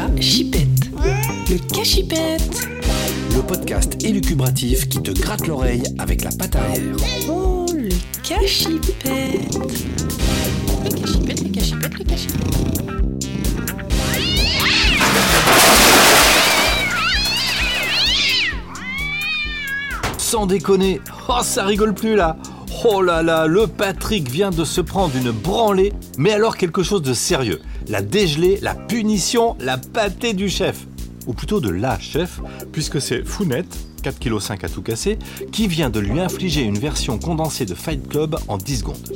Chipette. Le cachipette. Le podcast élucubratif qui te gratte l'oreille avec la patte arrière. Oh, le cachipette. Le cachipette, le cachipette, le cachipette. Sans déconner, oh ça rigole plus là. Oh là là, le Patrick vient de se prendre une branlée, mais alors quelque chose de sérieux. La dégelée, la punition, la pâtée du chef. Ou plutôt de la chef, puisque c'est Founette, 4,5 kg à tout casser, qui vient de lui infliger une version condensée de Fight Club en 10 secondes.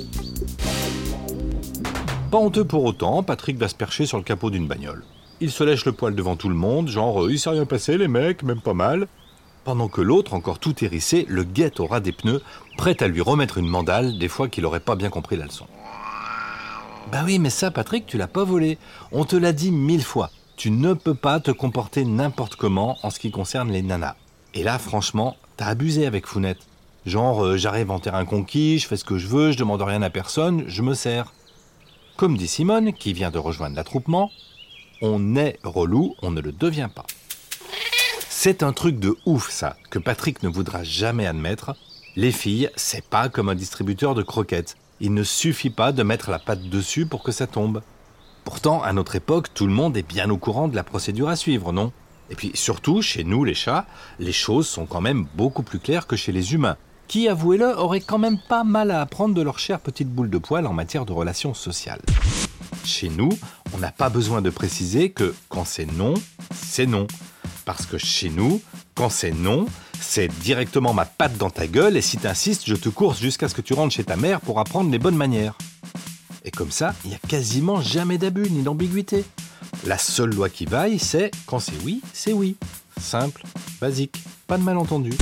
Pas honteux pour autant, Patrick va se percher sur le capot d'une bagnole. Il se lèche le poil devant tout le monde, genre il s'est rien passé les mecs, même pas mal. Pendant que l'autre, encore tout hérissé, le guette au ras des pneus, prêt à lui remettre une mandale des fois qu'il aurait pas bien compris la leçon. Bah oui, mais ça, Patrick, tu l'as pas volé. On te l'a dit 1000 fois. Tu ne peux pas te comporter n'importe comment en ce qui concerne les nanas. Et là, franchement, t'as abusé avec Founette. Genre, j'arrive en terrain conquis, je fais ce que je veux, je demande rien à personne, je me sers. Comme dit Simone, qui vient de rejoindre l'attroupement, on est relou, on ne le devient pas. C'est un truc de ouf, ça, que Patrick ne voudra jamais admettre. Les filles, c'est pas comme un distributeur de croquettes. Il ne suffit pas de mettre la patte dessus pour que ça tombe. Pourtant, à notre époque, tout le monde est bien au courant de la procédure à suivre, non ? Et puis surtout, chez nous, les chats, les choses sont quand même beaucoup plus claires que chez les humains, qui, avouez-le, auraient quand même pas mal à apprendre de leur chère petite boule de poil en matière de relations sociales. Chez nous, on n'a pas besoin de préciser que quand c'est non, c'est non. Parce que chez nous, quand c'est non, c'est directement ma patte dans ta gueule et si t'insistes, je te course jusqu'à ce que tu rentres chez ta mère pour apprendre les bonnes manières. Et comme ça, il n'y a quasiment jamais d'abus ni d'ambiguïté. La seule loi qui vaille, c'est quand c'est oui, c'est oui. Simple, basique, pas de malentendu.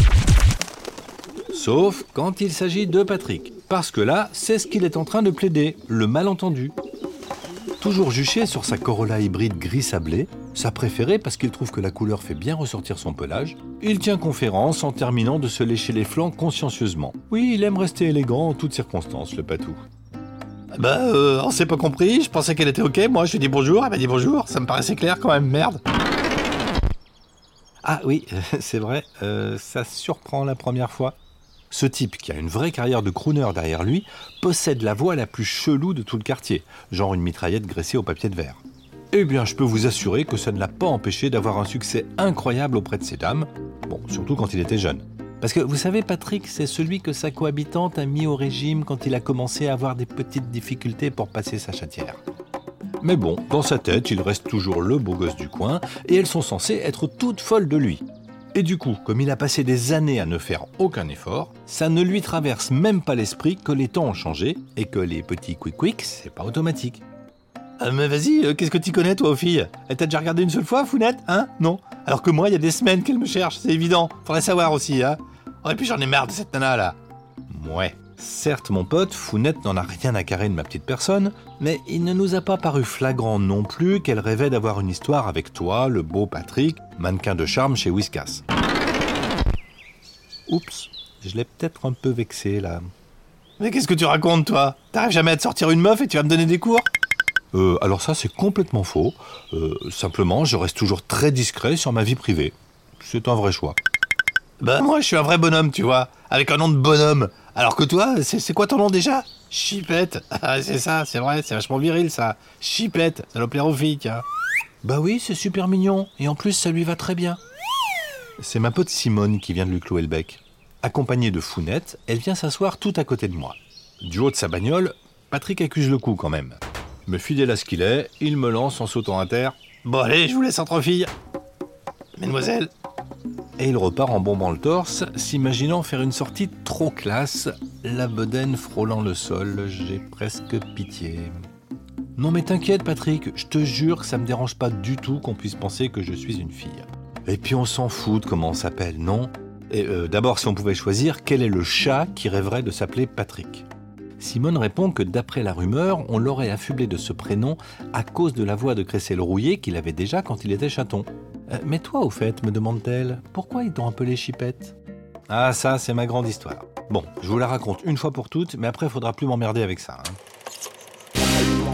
Sauf quand il s'agit de Patrick. Parce que là, c'est ce qu'il est en train de plaider, le malentendu. Toujours juché sur sa Corolla hybride gris sablé, sa préférée parce qu'il trouve que la couleur fait bien ressortir son pelage, il tient conférence en terminant de se lécher les flancs consciencieusement. Oui, il aime rester élégant en toutes circonstances, le patou. On s'est pas compris, je pensais qu'elle était ok, moi je lui dis bonjour, elle m'a dit bonjour, ça me paraissait clair quand même, merde. Ah oui, c'est vrai, ça surprend la première fois. Ce type, qui a une vraie carrière de crooner derrière lui, possède la voix la plus chelou de tout le quartier, genre une mitraillette graissée au papier de verre. Eh bien, je peux vous assurer que ça ne l'a pas empêché d'avoir un succès incroyable auprès de ces dames, bon, surtout quand il était jeune. Parce que, vous savez, Patrick, c'est celui que sa cohabitante a mis au régime quand il a commencé à avoir des petites difficultés pour passer sa chatière. Mais bon, dans sa tête, il reste toujours le beau gosse du coin, et elles sont censées être toutes folles de lui. Et du coup, comme il a passé des années à ne faire aucun effort, ça ne lui traverse même pas l'esprit que les temps ont changé et que les petits quick-quick, c'est pas automatique. Mais vas-y, qu'est-ce que tu connais toi aux filles ? Elle t'a déjà regardé une seule fois, Founette, hein ? Non ? Alors que moi, il y a des semaines qu'elle me cherche, c'est évident. Faudrait savoir aussi, hein ? Oh, et puis j'en ai marre de cette nana là. Ouais. Certes, mon pote, Founette n'en a rien à carrer de ma petite personne, mais il ne nous a pas paru flagrant non plus qu'elle rêvait d'avoir une histoire avec toi, le beau Patrick, mannequin de charme chez Whiskas. Oups, je l'ai peut-être un peu vexé là. Mais qu'est-ce que tu racontes toi ? T'arrives jamais à te sortir une meuf et tu vas me donner des cours ? Alors ça c'est complètement faux. Simplement, je reste toujours très discret sur ma vie privée. C'est un vrai choix. Moi je suis un vrai bonhomme, tu vois, avec un nom de bonhomme. Alors que toi, c'est quoi ton nom déjà ? Chipette. Ah, c'est ça, c'est vrai, c'est vachement viril ça. Chipette, ça doit plaire aux filles, tiens. Bah oui, c'est super mignon, et en plus ça lui va très bien. C'est ma pote Simone qui vient de lui clouer le bec. Accompagnée de Founette, elle vient s'asseoir tout à côté de moi. Du haut de sa bagnole, Patrick accuse le coup quand même. Me fidèle à ce qu'il est, il me lance en sautant à terre. Bon allez, je vous laisse entre filles. Mesdemoiselles. Et il repart en bombant le torse, s'imaginant faire une sortie trop classe, la bedaine frôlant le sol, j'ai presque pitié. Non mais t'inquiète Patrick, je te jure que ça me dérange pas du tout qu'on puisse penser que je suis une fille. Et puis on s'en fout de comment on s'appelle, non ? Et d'abord, si on pouvait choisir, quel est le chat qui rêverait de s'appeler Patrick ? Simone répond que d'après la rumeur, on l'aurait affublé de ce prénom à cause de la voix de Cressel-Rouillé qu'il avait déjà quand il était chaton. Mais toi, au fait, me demande-t-elle, pourquoi ils t'ont appelé Chipette ? Ah, ça, c'est ma grande histoire. Bon, je vous la raconte une fois pour toutes, mais après, il faudra plus m'emmerder avec ça.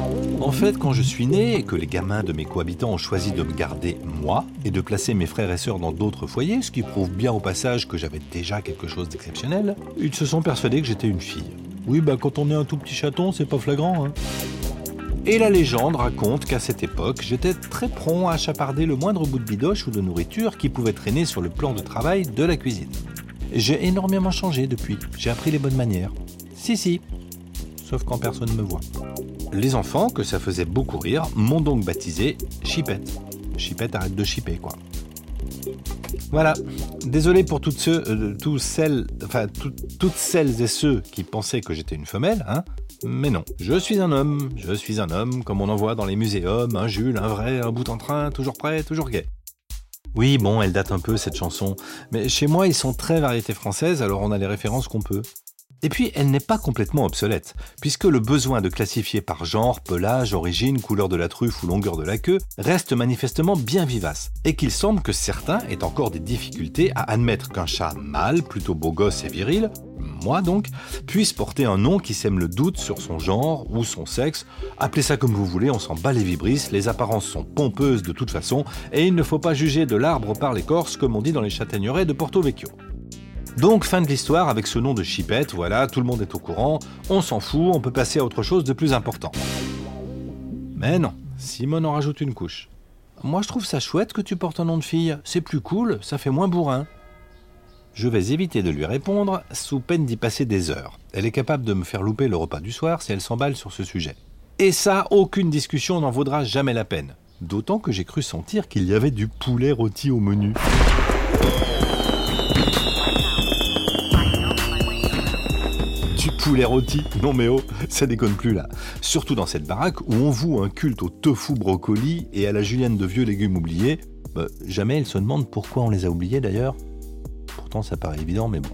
En fait, quand je suis né et que les gamins de mes cohabitants ont choisi de me garder moi et de placer mes frères et sœurs dans d'autres foyers, ce qui prouve bien au passage que j'avais déjà quelque chose d'exceptionnel, ils se sont persuadés que j'étais une fille. Oui, quand on est un tout petit chaton, c'est pas flagrant, hein. Et la légende raconte qu'à cette époque, j'étais très prompt à chaparder le moindre bout de bidoche ou de nourriture qui pouvait traîner sur le plan de travail de la cuisine. J'ai énormément changé depuis, j'ai appris les bonnes manières. Si, sauf quand personne ne me voit. Les enfants, que ça faisait beaucoup rire, m'ont donc baptisé Chipette. Chipette, arrête de chipper, quoi. Voilà, désolé pour toutes celles et ceux qui pensaient que j'étais une femelle, hein. Mais non, je suis un homme, comme on en voit dans les muséums, un Jules, un vrai, un bout en train, toujours prêt, toujours gai. Oui, elle date un peu cette chanson, mais chez moi ils sont très variété française, alors on a les références qu'on peut. Et puis elle n'est pas complètement obsolète, puisque le besoin de classifier par genre, pelage, origine, couleur de la truffe ou longueur de la queue reste manifestement bien vivace, et qu'il semble que certains aient encore des difficultés à admettre qu'un chat mâle, plutôt beau gosse et viril, moi donc, puisse porter un nom qui sème le doute sur son genre ou son sexe. Appelez ça comme vous voulez, on s'en bat les vibrisses, les apparences sont pompeuses de toute façon, et il ne faut pas juger de l'arbre par l'écorce, comme on dit dans les châtaigneraies de Porto Vecchio. Donc fin de l'histoire avec ce nom de Chipette, voilà, tout le monde est au courant, on s'en fout, on peut passer à autre chose de plus important. Mais non, Simone en rajoute une couche. Moi je trouve ça chouette que tu portes un nom de fille, c'est plus cool, ça fait moins bourrin. Je vais éviter de lui répondre, sous peine d'y passer des heures. Elle est capable de me faire louper le repas du soir si elle s'emballe sur ce sujet. Et ça, aucune discussion n'en vaudra jamais la peine. D'autant que j'ai cru sentir qu'il y avait du poulet rôti au menu. Du poulet rôti? Non mais oh, ça déconne plus là. Surtout dans cette baraque où on voue un culte au tofu brocoli et à la julienne de vieux légumes oubliés. Jamais elle se demande pourquoi on les a oubliés d'ailleurs. Pourtant ça paraît évident mais bon.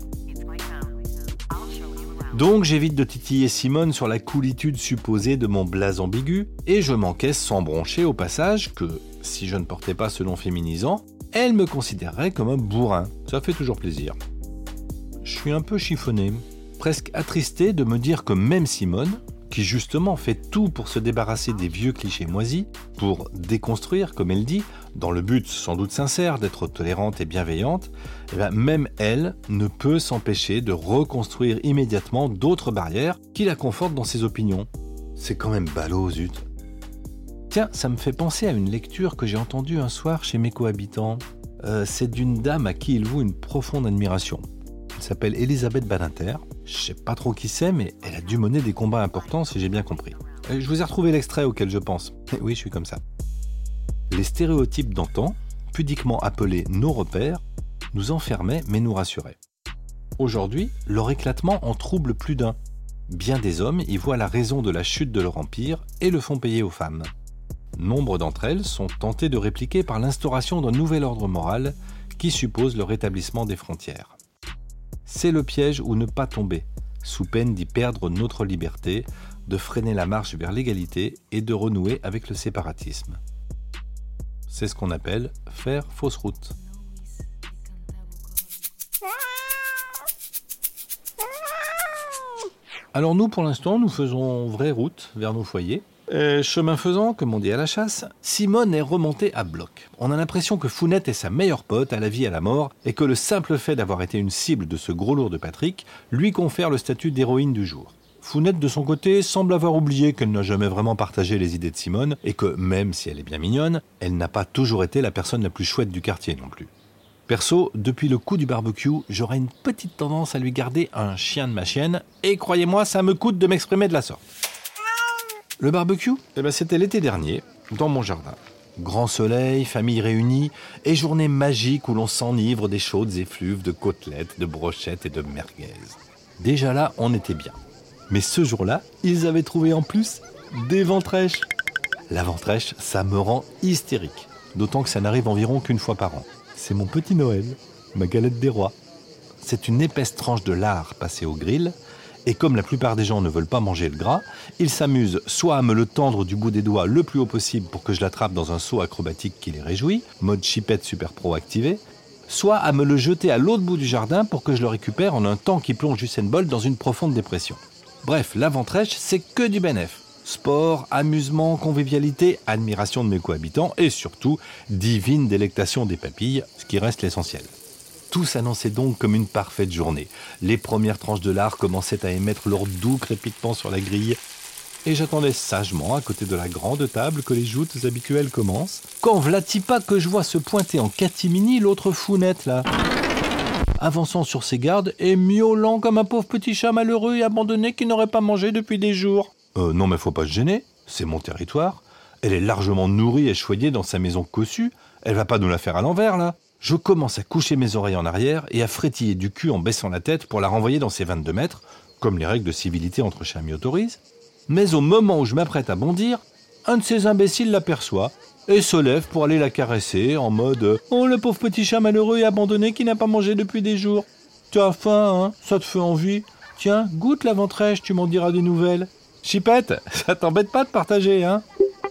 Donc j'évite de titiller Simone sur la coolitude supposée de mon blaze ambigu et je m'encaisse sans broncher au passage que, si je ne portais pas ce nom féminisant, elle me considérerait comme un bourrin. Ça fait toujours plaisir. Je suis un peu chiffonné, presque attristé de me dire que même Simone, qui justement fait tout pour se débarrasser des vieux clichés moisis, pour déconstruire, comme elle dit, dans le but sans doute sincère d'être tolérante et bienveillante, même elle ne peut s'empêcher de reconstruire immédiatement d'autres barrières qui la confortent dans ses opinions. C'est quand même ballot, zut. Tiens, ça me fait penser à une lecture que j'ai entendue un soir chez mes cohabitants. C'est d'une dame à qui il voue une profonde admiration. Elle s'appelle Elisabeth Badinter. Je sais pas trop qui c'est, mais elle a dû mener des combats importants si j'ai bien compris. Je vous ai retrouvé l'extrait auquel je pense. Oui, je suis comme ça. Les stéréotypes d'antan, pudiquement appelés nos repères, nous enfermaient mais nous rassuraient. Aujourd'hui, leur éclatement en trouble plus d'un. Bien des hommes y voient la raison de la chute de leur empire et le font payer aux femmes. Nombre d'entre elles sont tentées de répliquer par l'instauration d'un nouvel ordre moral qui suppose le rétablissement des frontières. C'est le piège où ne pas tomber, sous peine d'y perdre notre liberté, de freiner la marche vers l'égalité et de renouer avec le séparatisme. C'est ce qu'on appelle faire fausse route. Alors nous, pour l'instant, nous faisons vraie route vers nos foyers. Chemin faisant, comme on dit à la chasse, Simone est remontée à bloc. On a l'impression que Founette est sa meilleure pote à la vie et à la mort et que le simple fait d'avoir été une cible de ce gros lourd de Patrick lui confère le statut d'héroïne du jour. Founette, de son côté, semble avoir oublié qu'elle n'a jamais vraiment partagé les idées de Simone et que, même si elle est bien mignonne, elle n'a pas toujours été la personne la plus chouette du quartier non plus. Perso, depuis le coup du barbecue, j'aurais une petite tendance à lui garder un chien de ma chienne et croyez-moi, ça me coûte de m'exprimer de la sorte. Le barbecue, c'était l'été dernier, dans mon jardin. Grand soleil, famille réunie, et journée magique où l'on s'enivre des chaudes effluves de côtelettes, de brochettes et de merguez. Déjà là, on était bien. Mais ce jour-là, ils avaient trouvé en plus des ventrèches. La ventrèche, ça me rend hystérique, d'autant que ça n'arrive environ qu'une fois par an. C'est mon petit Noël, ma galette des rois. C'est une épaisse tranche de lard passée au grill, et comme la plupart des gens ne veulent pas manger le gras, ils s'amusent soit à me le tendre du bout des doigts le plus haut possible pour que je l'attrape dans un saut acrobatique qui les réjouit, mode chipette super pro activé, soit à me le jeter à l'autre bout du jardin pour que je le récupère en un temps qui plonge Usain Bolt dans une profonde dépression. Bref, la ventrèche, c'est que du bénef. Sport, amusement, convivialité, admiration de mes cohabitants et surtout, divine délectation des papilles, ce qui reste l'essentiel. Tout s'annonçait donc comme une parfaite journée. Les premières tranches de lard commençaient à émettre leur doux crépitement sur la grille. Et j'attendais sagement à côté de la grande table que les joutes habituelles commencent. Quand v'là-t-il pas que je vois se pointer en catimini l'autre Founette là, avançant sur ses gardes et miaulant comme un pauvre petit chat malheureux et abandonné qui n'aurait pas mangé depuis des jours. Non mais faut pas se gêner, c'est mon territoire. Elle est largement nourrie et choyée dans sa maison cossue. Elle va pas nous la faire à l'envers là. Je commence à coucher mes oreilles en arrière et à frétiller du cul en baissant la tête pour la renvoyer dans ses 22 mètres, comme les règles de civilité entre chiens m'y autorisent. Mais au moment où je m'apprête à bondir, un de ces imbéciles l'aperçoit et se lève pour aller la caresser en mode « Oh, le pauvre petit chat malheureux et abandonné qui n'a pas mangé depuis des jours. Tu as faim, hein? Ça te fait envie? Tiens, goûte la ventrèche, tu m'en diras des nouvelles. Chipette, ça t'embête pas de partager, hein ?»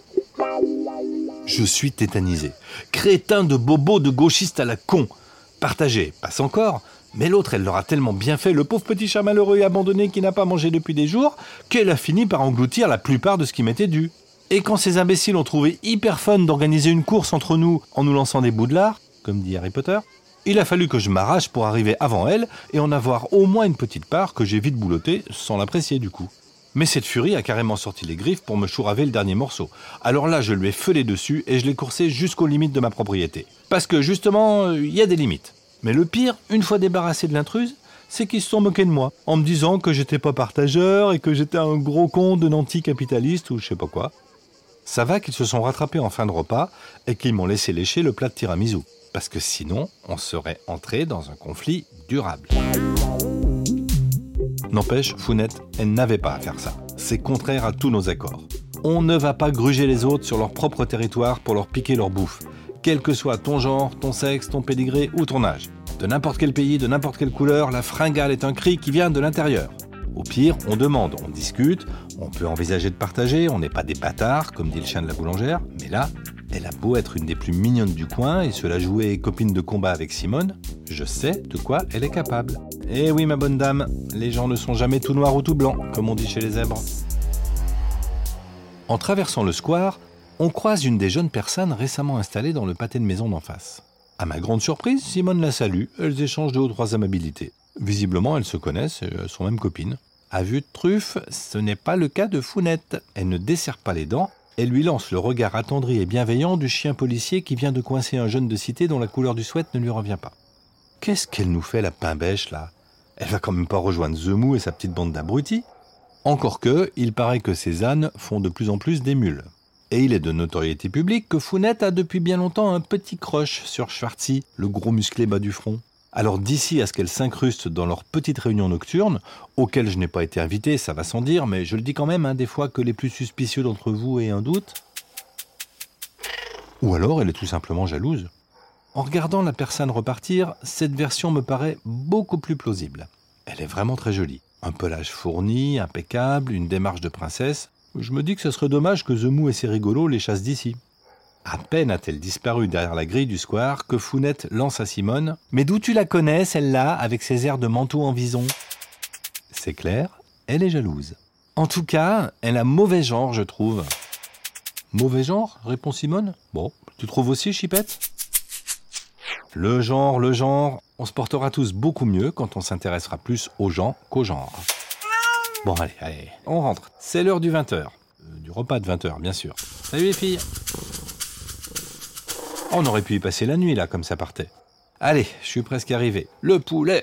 Je suis tétanisé. Crétin de bobo de gauchiste à la con. Partagé, passe encore, mais l'autre, elle l'aura tellement bien fait, le pauvre petit chat malheureux et abandonné qui n'a pas mangé depuis des jours, qu'elle a fini par engloutir la plupart de ce qui m'était dû. Et quand ces imbéciles ont trouvé hyper fun d'organiser une course entre nous en nous lançant des bouts de lard, comme dit Harry Potter, il a fallu que je m'arrache pour arriver avant elle et en avoir au moins une petite part que j'ai vite boulottée sans l'apprécier du coup. Mais cette furie a carrément sorti les griffes pour me chouraver le dernier morceau. Alors là, je lui ai feulé dessus et je l'ai coursé jusqu'aux limites de ma propriété. Parce que justement, il y a des limites. Mais le pire, une fois débarrassé de l'intruse, c'est qu'ils se sont moqués de moi, en me disant que j'étais pas partageur et que j'étais un gros con de nanti capitaliste ou je sais pas quoi. Ça va qu'ils se sont rattrapés en fin de repas et qu'ils m'ont laissé lécher le plat de tiramisu. Parce que sinon, on serait entré dans un conflit durable. N'empêche, Founette, elle n'avait pas à faire ça. C'est contraire à tous nos accords. On ne va pas gruger les autres sur leur propre territoire pour leur piquer leur bouffe. Quel que soit ton genre, ton sexe, ton pédigré ou ton âge. De n'importe quel pays, de n'importe quelle couleur, la fringale est un cri qui vient de l'intérieur. Au pire, on demande, on discute, on peut envisager de partager, on n'est pas des bâtards, comme dit le chien de la boulangère, mais là, elle a beau être une des plus mignonnes du coin et se la jouer copine de combat avec Simone, je sais de quoi elle est capable. Eh oui, ma bonne dame, les gens ne sont jamais tout noirs ou tout blancs, comme on dit chez les zèbres. En traversant le square, on croise une des jeunes personnes récemment installées dans le pâté de maison d'en face. À ma grande surprise, Simone la salue, elles échangent 2 ou 3 amabilités. Visiblement, elles se connaissent et elles sont même copines. À vue de truffe, ce n'est pas le cas de Founette. Elle ne desserre pas les dents, elle lui lance le regard attendri et bienveillant du chien policier qui vient de coincer un jeune de cité dont la couleur du sweat ne lui revient pas. Qu'est-ce qu'elle nous fait, la pimbèche, là ? Elle va quand même pas rejoindre The Mou et sa petite bande d'abrutis. Encore que, il paraît que ces ânes font de plus en plus des mules. Et il est de notoriété publique que Founette a depuis bien longtemps un petit crush sur Schwartzy, le gros musclé bas du front. Alors d'ici à ce qu'elle s'incruste dans leurs petites réunions nocturnes, auxquelles je n'ai pas été invité, ça va sans dire, mais je le dis quand même, des fois que les plus suspicieux d'entre vous aient un doute. Ou alors elle est tout simplement jalouse. En regardant la personne repartir, cette version me paraît beaucoup plus plausible. Elle est vraiment très jolie. Un pelage fourni, impeccable, une démarche de princesse. Je me dis que ce serait dommage que The Mou et ses rigolos les chassent d'ici. À peine a-t-elle disparu derrière la grille du square que Founette lance à Simone « Mais d'où tu la connais, celle-là, avec ses airs de manteau en vison ?» C'est clair, elle est jalouse. En tout cas, elle a mauvais genre, je trouve. « Mauvais genre ?» répond Simone. « Bon, tu trouves aussi, Chipette ?» Le genre, on se portera tous beaucoup mieux quand on s'intéressera plus aux gens qu'au genre. Bon, allez, on rentre. C'est l'heure du 20h. Du repas de 20h, bien sûr. Salut les filles. On aurait pu y passer la nuit, là, comme ça partait. Allez, je suis presque arrivé. Le poulet.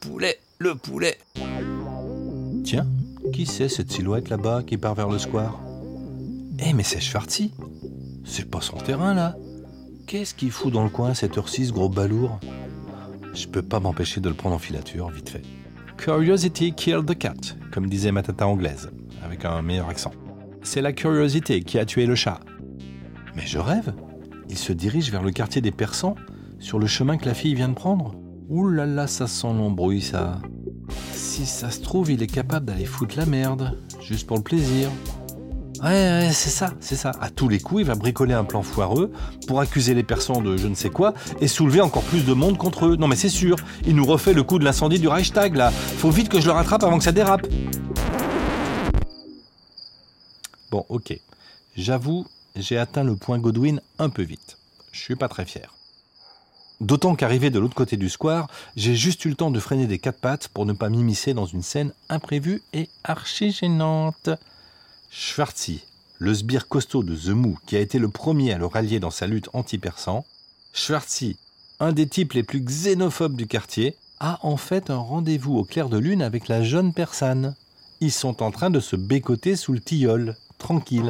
Tiens, qui c'est cette silhouette là-bas qui part vers le square ? Eh, mais c'est Schwartzy. C'est pas son terrain, là. Qu'est-ce qu'il fout dans le coin, cette heure-ci, ce gros balourd ? Je peux pas m'empêcher de le prendre en filature, vite fait. Curiosity killed the cat, comme disait ma tata anglaise, avec un meilleur accent. C'est la curiosité qui a tué le chat. Mais je rêve. Il se dirige vers le quartier des Persans, sur le chemin que la fille vient de prendre. Ouh là là, ça sent l'embrouille, ça. Si ça se trouve, il est capable d'aller foutre la merde, juste pour le plaisir. Ouais, c'est ça. À tous les coups, il va bricoler un plan foireux pour accuser les Persans de je ne sais quoi et soulever encore plus de monde contre eux. Non mais c'est sûr, il nous refait le coup de l'incendie du Reichstag, là. Faut vite que je le rattrape avant que ça dérape. Bon, ok. J'avoue, j'ai atteint le point Godwin un peu vite. Je suis pas très fier. D'autant qu'arrivé de l'autre côté du square, j'ai juste eu le temps de freiner des quatre pattes pour ne pas m'immiscer dans une scène imprévue et archi gênante. Schwartzy, le sbire costaud de The Mou, qui a été le premier à le rallier dans sa lutte anti-persan, Schwartzy, un des types les plus xénophobes du quartier, a en fait un rendez-vous au clair de lune avec la jeune persane. Ils sont en train de se bécoter sous le tilleul, tranquille.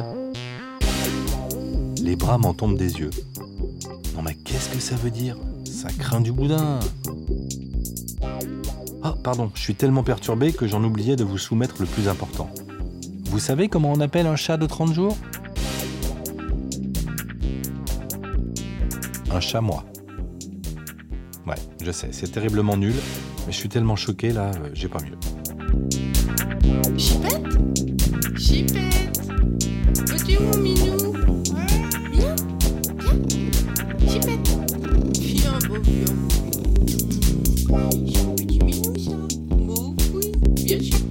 Les bras m'en tombent des yeux. Non mais qu'est-ce que ça veut dire ? Ça craint du boudin. Ah, pardon, je suis tellement perturbé que j'en oubliais de vous soumettre le plus important. Vous savez comment on appelle un chat de 30 jours ? Un chamois. Ouais, je sais, c'est terriblement nul, mais je suis tellement choqué là, j'ai pas mieux. Chipette, Chipette, es-tu mon minou? Viens, Chipette, viens, beau viens. C'est un petit minou ça, beau oui, viens Chipette.